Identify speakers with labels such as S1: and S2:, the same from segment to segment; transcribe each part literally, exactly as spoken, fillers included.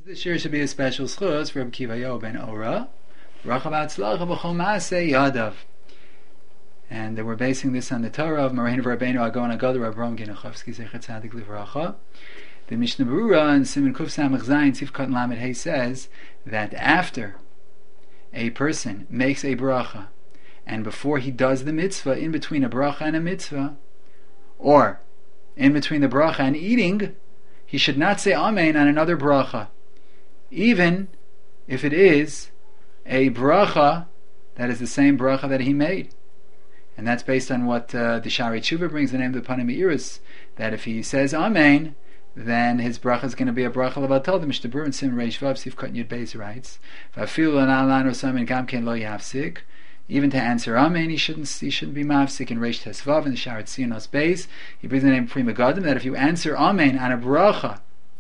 S1: This year should be a special schus for Reb Kiva Yo ben Ora. Bracha v'atzlacha b'chol ma'aseh yadav. And we're basing this on the Torah of Moreinu Rabbeinu Agon Agad Rabram Genachovsky Zecher Tzadik Livracha. The Mishnah Berurah in Siman Kuf Samach Zayin Tzivkat Lamed Hey says that after a person makes a bracha, and before he does the mitzvah, in between a bracha and a mitzvah, or in between the bracha and eating, he should not say Amen on another bracha, even if it is a bracha that is the same bracha that he made. And that's based on what uh, the Shari Tshuva brings, the name of the Panim Meiros, that if he says Amen, then his bracha is going to be a bracha levatal. The Mishnah Berurah in Sim Reish Vav Sifkat Yud Beis writes, "V'afilu l'na'alanu samin gamken lo yafsik." Even to answer Amen, he shouldn't he shouldn't be mafsik. In Reish Tesvav in the Shari Tzionos Beis, he brings the name Pri Megadim that if you answer Amen on a bracha,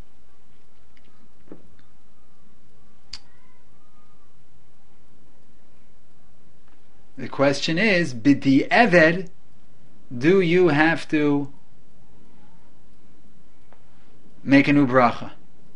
S1: the question is, b'di eved, do you have to make a new bracha?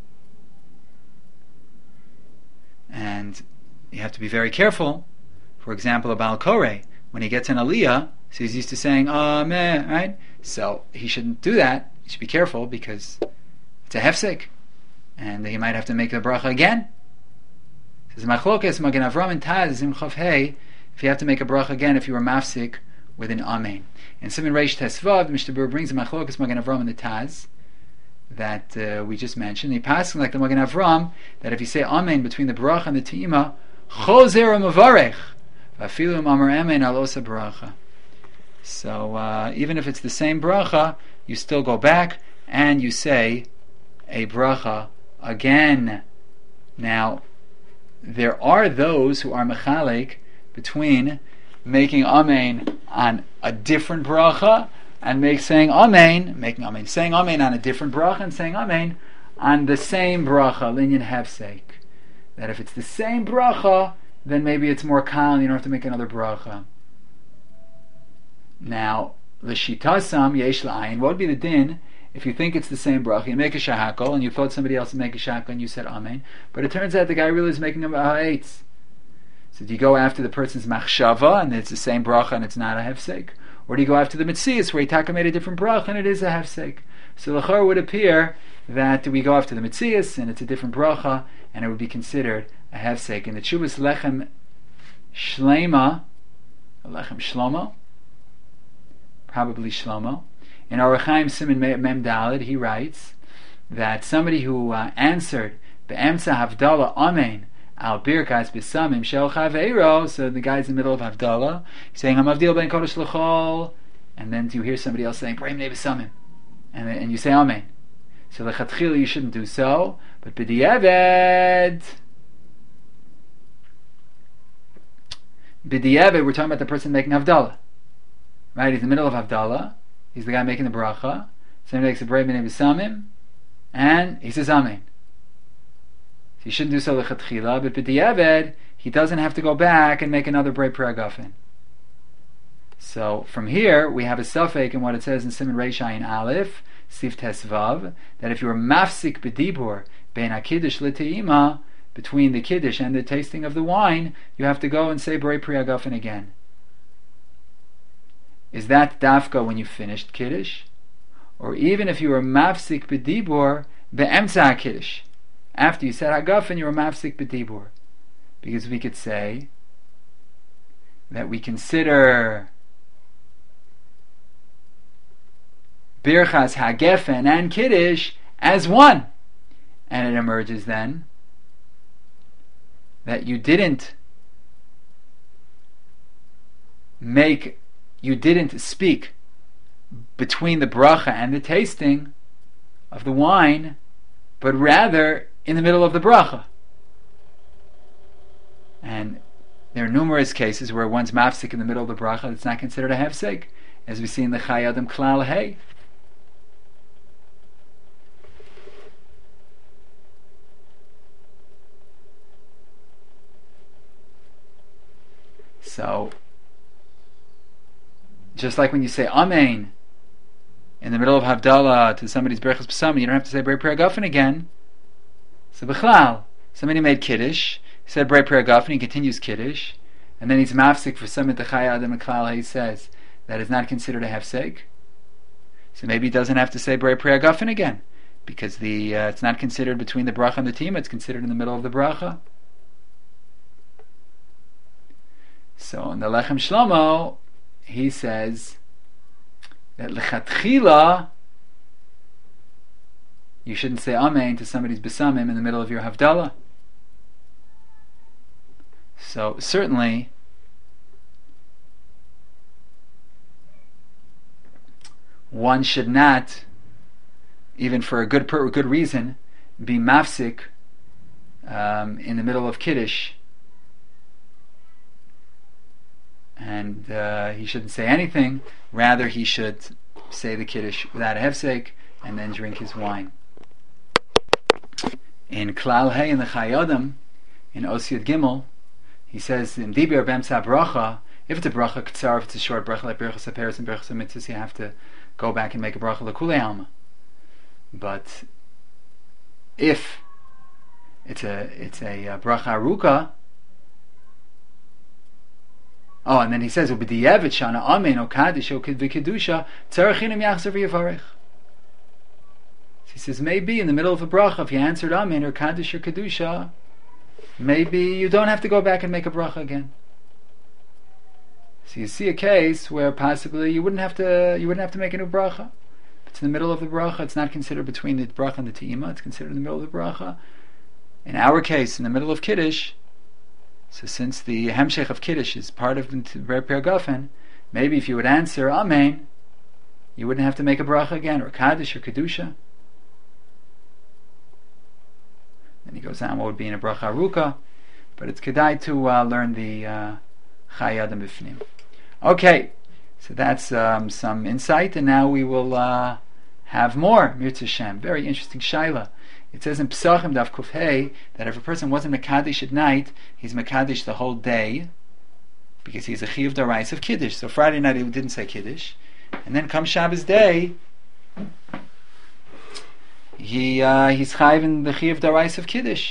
S1: And you have to be very careful. For example, a Baal Koreh, when he gets an aliyah, so he's used to saying Amen, right? So he shouldn't do that. He should be careful because it's a hefsek, and he might have to make the bracha again. It says Machlokes Magen Avram and Taz Zim Chav Hey. If you have to make a bracha again, if you were mafsik with an Amen. And Siman Reish Tesvav, the Mishnah Berurah brings the Machlokes Magen Avram and the Taz that uh, we just mentioned. He passes like the Magen Avram that if you say Amen between the bracha and the te'ima, Chozer Mavarech, Vafilu Amar Amen Al Osa Bracha. So uh, even if it's the same bracha, you still go back and you say a bracha again. Now, there are those who are mechalek between making Amen on a different bracha and make saying Amen, making Amen, saying Amen on a different bracha and saying Amen on the same bracha, linyan hefsek. That if it's the same bracha, then maybe it's more kal and you don't have to make another bracha. Now, l'shitasam yesh la'ayin, what would be the din if you think it's the same bracha, you make a shahakol and you thought somebody else would make a shahakol and you said Amen, but it turns out the guy really is making a ha'etz. So do you go after the person's machshava and it's the same bracha and it's not a hefsek? Or do you go after the mitzias where he taka made a different bracha and it is a hefsek? So the l'chor would appear that we go after the mitzias and it's a different bracha and it would be considered a hefsek. In the Tshuvas Lechem Shlema, Lechem Shlomo, probably Shlomo, in Orach Chaim Siman Mem Daled, he writes that somebody who uh, answered Be'emtza Havdalah Amen Al Birkas B'Samim Shel Chaveiro, so the guy's in the middle of Havdalah, he's saying Hamavdil Ben Kodesh L'Chol, and then you hear somebody else saying Breim Nei B'Samim, and and you say Amen. So Lechatchila you shouldn't do so, but B'di'eved, B'di'eved, we're talking about the person making Havdalah, right? He's in the middle of Havdalah, he's the guy making the bracha, somebody makes a Breim Nei B'Samim, and he says Amen. So he shouldn't do so lechatchila, but b'di'eved, he doesn't have to go back and make another brei pragafen. So from here, we have a suffix in what it says in Siman Reish Ayin Aleph, Sif Tesvav, that if you are mafsik b'dibur, bein ha-kiddush l'te'ima, between the kiddush and the tasting of the wine, you have to go and say brei pragafen again. Is that dafka when you finished kiddush? Or even if you were mafsik b'dibur, be'emtza ha-kiddush, after you said Hagaf and you were mafsik b'dibur, because we could say that we consider Birchas Hagefen and Kiddush as one, and it emerges then that you didn't make, you didn't speak between the bracha and the tasting of the wine, but rather in the middle of the bracha. And there are numerous cases where one's mafsik in the middle of the bracha, it's not considered a hefsek, as we see in the Chai Adam Klal Hey. So, just like when you say Amen in the middle of Havdalah to somebody's Berachas B'Samim, you don't have to say Brei Pragafen again. So Bechlal, somebody made Kiddush, he said Brei Pri Hagafen, he continues Kiddush, and then he's mafsik for some the Chai Adam and Klal, he says that is not considered a hefsek. So maybe he doesn't have to say Brei Pri Hagafen again, because the uh, it's not considered between the bracha and the tima, it's considered in the middle of the bracha. So in the Lechem Shlomo, he says that lechatchila you shouldn't say Amen to somebody's besamim in the middle of your Havdalah. So certainly one should not, even for a good per, good reason, be mafsik um, in the middle of Kiddush, and uh, he shouldn't say anything. Rather, he should say the Kiddush without a hefsek and then drink his wine. In Klal Hey in the Chai Adam, in Osiyat Gimel, he says in Dibir Bemsa Bracha, if it's a bracha ktsar, if it's a short bracha like Berachas HaPeres and Berachas HaMitzvos, you have to go back and make a bracha l'kulei alma. But if it's a it's a uh, bracha aruka, oh, and then he says ubediyevet shana amen o kaddish o v'kedusha tzarachinim yachzer v'yavarich. He says maybe in the middle of a bracha, if you answered amen or kaddish or kedusha, maybe you don't have to go back and make a bracha again. So you see a case where possibly you wouldn't have to you wouldn't have to make a new bracha. If it's in the middle of the bracha, it's not considered between the bracha and the te'ima, it's considered in the middle of the bracha. In our case, in the middle of Kiddush, so since the hemshech of Kiddush is part of the Brei Pri Hagafen, maybe if you would answer amen, you wouldn't have to make a bracha again, or kaddish or kedusha. Then he goes on what would be in a bracha aruka, but it's kedai to uh, learn the uh, Chai Adam Bifnim. Okay, so that's um, some insight, and now we will uh, have more Mirza Shem. Very interesting shaila. It says in Pesachim Daf Kuf Hey that if a person wasn't Mekadesh at night, he's Mekadesh the whole day because he's a Chiyuv D'Oraisa of Kiddush. So Friday night he didn't say Kiddush, and then come Shabbos day, he uh, he's Chayiv in the Chiyuv D'Oraisa of Kiddush,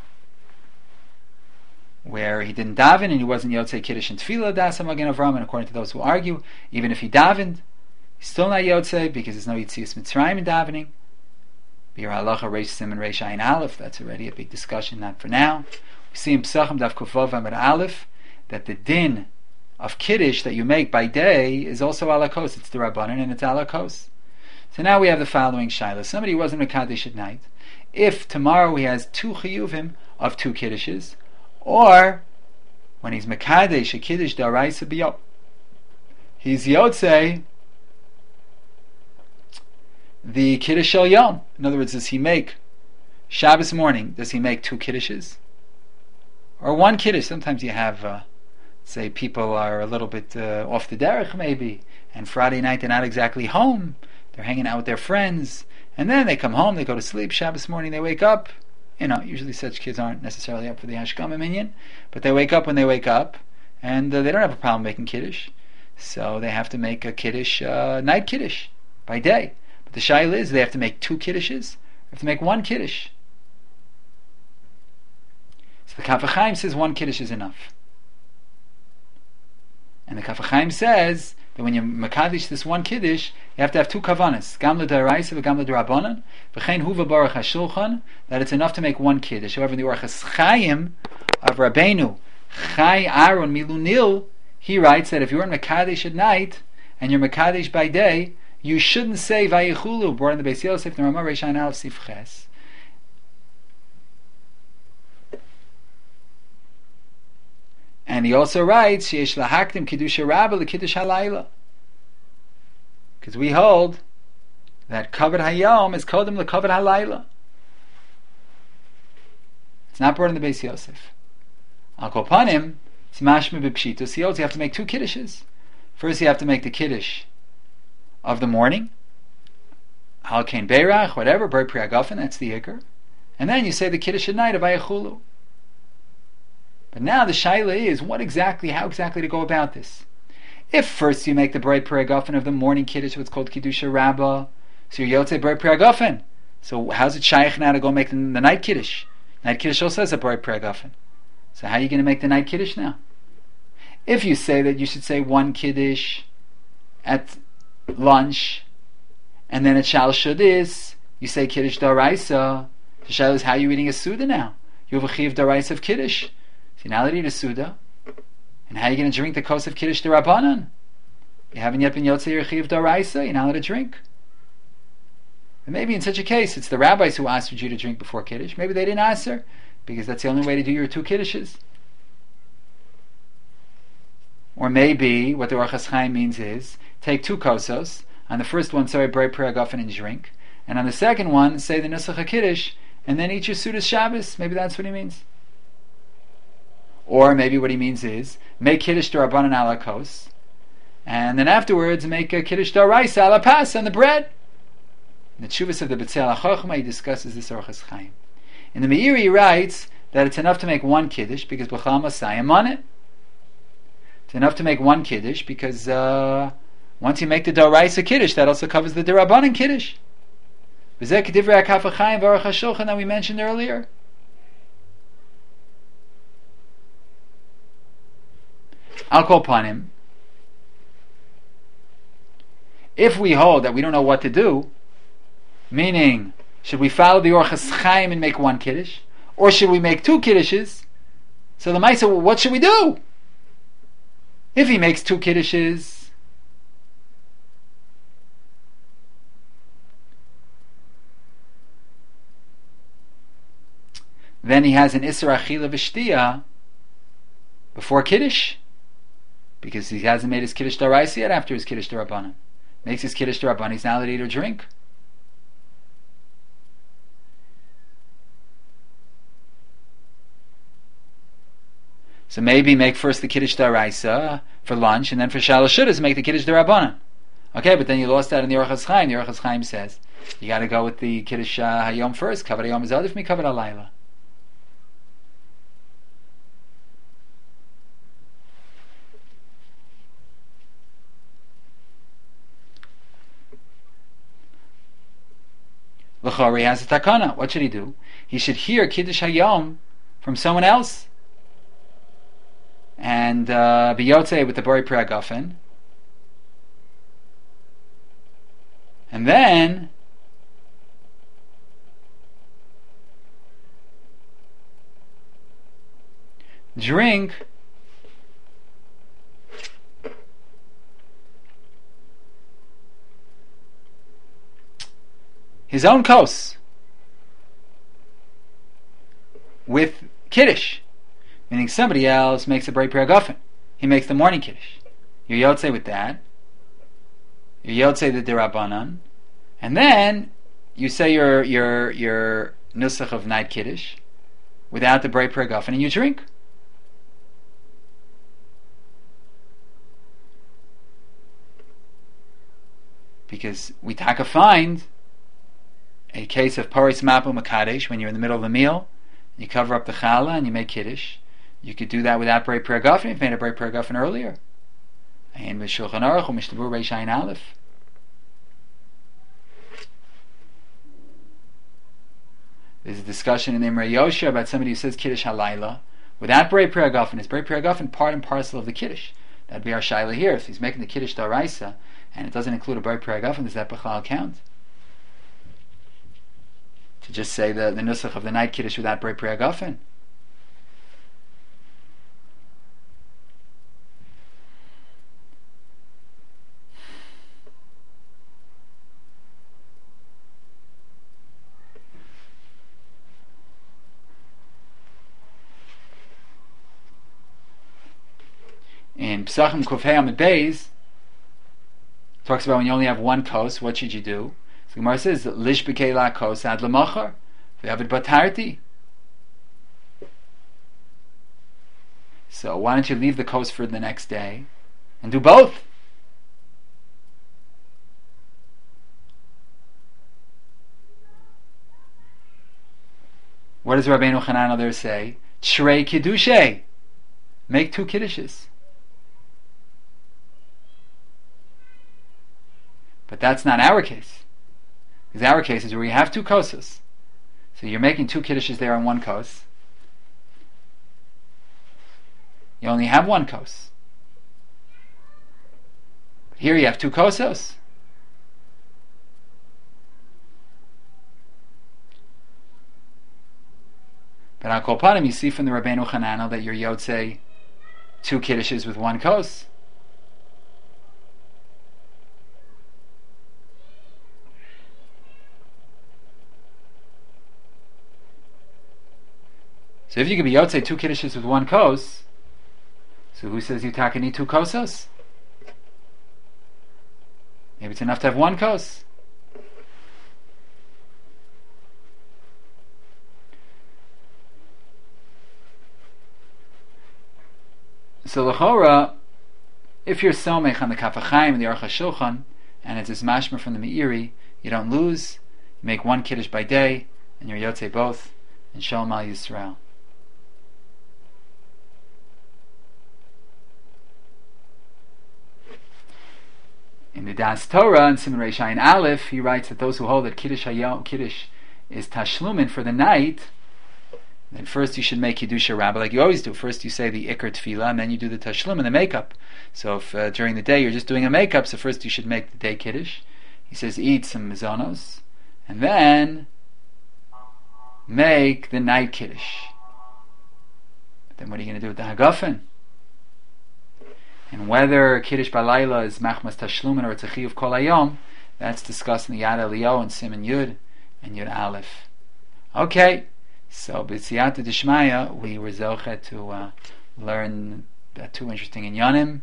S1: where he didn't daven and he wasn't Yotzei Kiddush and Tefillah Dasam Magen Avram, and according to those who argue, even if he davened, he's still not Yotzei because there's no Yitzias Mitzrayim in davening. Bir Halacha Reish Simon Reish Ayin Aleph, that's already a big discussion, not for now. We see in Pesachim Daf Kuf Vav Amud Aleph that the din of Kiddush that you make by day is also alakos, it's the Rabbanan and it's alakos. So now we have the following shaila. Somebody who wasn't Mekadesh at night, if tomorrow he has two chiyuvim of two kiddushes, or when he's Mekadesh a Kiddush D'Oraisa B'Yom, he's Yotzei the Kiddush Shel Yom. In other words, does he make Shabbos morning, does he make two Kiddushes? Or one Kiddush? Sometimes you have, uh, say, people are a little bit uh, off the derech maybe, and Friday night they're not exactly home, they're hanging out with their friends, and then they come home, they go to sleep, Shabbos morning they wake up. You know, usually such kids aren't necessarily up for the Hashkama minyan, but they wake up when they wake up, and uh, they don't have a problem making Kiddush, so they have to make a Kiddush, uh, night Kiddush, by day. The shaila is, they have to make two kiddushes, they have to make one kiddush. So the Kaf HaChaim says one kiddush is enough. And the Kaf HaChaim says that when you mekadesh this one kiddush, you have to have two kavanas, gam l'daraisa v'gam l'darabanan, v'chein huva baruch hashulchan, that it's enough to make one kiddush. However, in the Orchos Chaim of Rabbeinu Chai Aaron Milunil, he writes that if you're in mekadesh at night and you're mekadesh by day, you shouldn't say Vayichulu, born in the Beis Yosef, Nerama Reish Ayin Aleph Sif Ches. And he also writes, Sheyesh Lahakdim Kiddush Rabbah L'Kiddush Halayla. Because we hold that Kavod Hayom is Kodem L'Kavod Halayla. It's not born in the Beis Yosef. Al Kol Panim, it's Mashma B'Pshitus. He holds you have to make two Kiddushes. First you have to make the Kiddush of the morning, Halkein Beirach, whatever, Brei Pri Hagafen, that's the Iker. And then you say the Kiddush at night of Ayachulu. But now the shaila is, what exactly, how exactly to go about this? If first you make the Brei Pri Hagafen of the morning Kiddush, what's called Kiddusha Rabbah, so you're Yotzei Brei Pri Hagafen. So how's it shaykh now to go make the, the night Kiddush? Night Kiddush also has a Borei Pri Hagafen. So how are you going to make the night Kiddush now? If you say that you should say one Kiddush at lunch, and then at Shal Shudis, you say Kiddush Daraisa, the Shal is how are you eating a Suda now? You have a Chiv Daraisa of Kiddush. So you're not allowed to eat a Suda. And how are you going to drink the Kos of Kiddush Darabanan? You haven't yet been Yotzei your Chiv Daraisa, you're not allowed to drink. And maybe in such a case, it's the rabbis who asked you to drink before Kiddush. Maybe they didn't ask her, because that's the only way to do your two Kiddushes. Or maybe what the Orchos Chaim means is, take two kosos, on the first one say Borei Pri Hagafen and drink, and on the second one say the Nusach HaKiddush, and then eat your Sudas Shabbos. Maybe that's what he means. Or maybe what he means is, make Kiddush D'Rabbanan ala kos, and then afterwards make a Kiddush D'Oraisa ala pas on the bread. In the Tshuvas of the B'tzel HaChochma, he discusses this Orchos Chaim. In the Meiri, he writes that it's enough to make one Kiddush because B'chal Masayim on it. It's enough to make one Kiddush because uh, once you make the D'Oraisa Kiddush, that also covers the D'Rabbanan Kiddush. B'zeh K'divrei HaKaf HaChaim v'Aruch HaShulchan that we mentioned earlier. I'll call upon him. If we hold that we don't know what to do, meaning, should we follow the Orchos Chaim and make one Kiddush? Or should we make two Kiddushes? So the Maisa, well, what should we do? If he makes two Kiddushes, then he has an Isser Achila V'Shtiyah before Kiddush, because he hasn't made his Kiddush D'Oraisa yet after his Kiddush D'Rabbanan. Makes his Kiddush D'Rabbanan, he's now allowed to eat or drink. So maybe make first the Kiddush D'Oraisa for lunch, and then for Shalosh Shudas make the Kiddush D'Rabbanan. Okay, but then you lost that in the Orchos Chaim. The Orchos Chaim says you got to go with the Kiddush uh, Hayom first. Kavod Hayom is Adif mi Kavod Halayla. L'chori has a takana. What should he do? He should hear Kiddush Hayom from someone else, and uh, be yotzei with the Borei Pri Hagafen, and then drink his own kos with Kiddush. Meaning somebody else makes a Borei Pri Hagafen. He makes the morning Kiddush. You're yotzei with that. You're yotzei the D'Rabbanan. And then you say your your your nusach of night Kiddush without the Borei Pri Hagafen and you drink. Because we taka find a case of Paris Mapu Makadesh when you're in the middle of the meal, you cover up the challah and you make Kiddush. You could do that without Borei Pri Hagafen. You've made a Borei Pri Hagafen earlier. And with Shulchan Aruch or Mishnah Reish Ayin Aleph. There's a discussion in the Imrei Yosha about somebody who says Kiddush Halayla without Borei Pri Hagafen. Is Borei Pri Hagafen part and parcel of the Kiddush? That'd be our shaila here. If he's making the Kiddush D'Oraisa and it doesn't include a Borei Pri Hagafen, does that b'chlal count? To just say the, the nusach of the night Kiddush without Borei Pri Hagafen? In Pesachim Kufhei Amid Beis talks about when you only have one kos, what should you do? So the Gemara says, Lish b'kei la kos ad l'machar v'yavid batarti. So why don't you leave the kos for the next day and do both? What does Rabbeinu Chananel there say? Shrei kiddushay. Make two kiddushes. But that's not our case. Because our case is where we have two kosas. So you're making two kiddushes there on one kos. You only have one kos. Here you have two kosos. But on Kol Panim, you see from the Rabbeinu Chananel that you're Yotzei two kiddushes with one kos. So if you could be Yotzei two kiddushes with one kos, so who says you taka need two kosos? Maybe it's enough to have one kos. So l'chora, if you're somech on the Kaf HaChaim and the Aruch HaShulchan, and it's this mashma from the Meiri, you don't lose. You make one kiddush by day, and you're Yotzei both, and Shalom Al Yisrael. In the Das Torah, in Siman Reish Ayin Aleph, he writes that those who hold that Kiddush Hayom, Kiddush is Tashlumin for the night, then first you should make Kiddusha Rabbah like you always do. First you say the Iker Tefillah, and then you do the Tashlum and the makeup. So if uh, during the day you're just doing a makeup, so first you should make the day Kiddush. He says eat some Mizonos, and then make the night Kiddush. But then what are you going to do with the Hagafen? And whether Kiddush Balayla is Machmas Tashlumin or it's a Chiyuv Kol Hayom, that's discussed in the Yad Eliyahu and Siman Yud and Yud Aleph. Okay, so B'tziyata Dishmaya, we were zochet to uh, learn uh, two interesting inyanim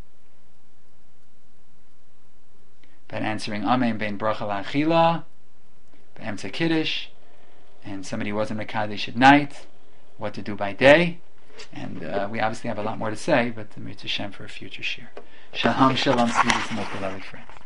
S1: about answering Amen Ben Bracha La'achila, Be'emtza Kiddush, and somebody wasn't Mekadesh at night, what to do by day. And uh, we obviously have a lot more to say, but the Mitzvah Shem for a future shir. Shalom, shalom, sweetest, most beloved friends.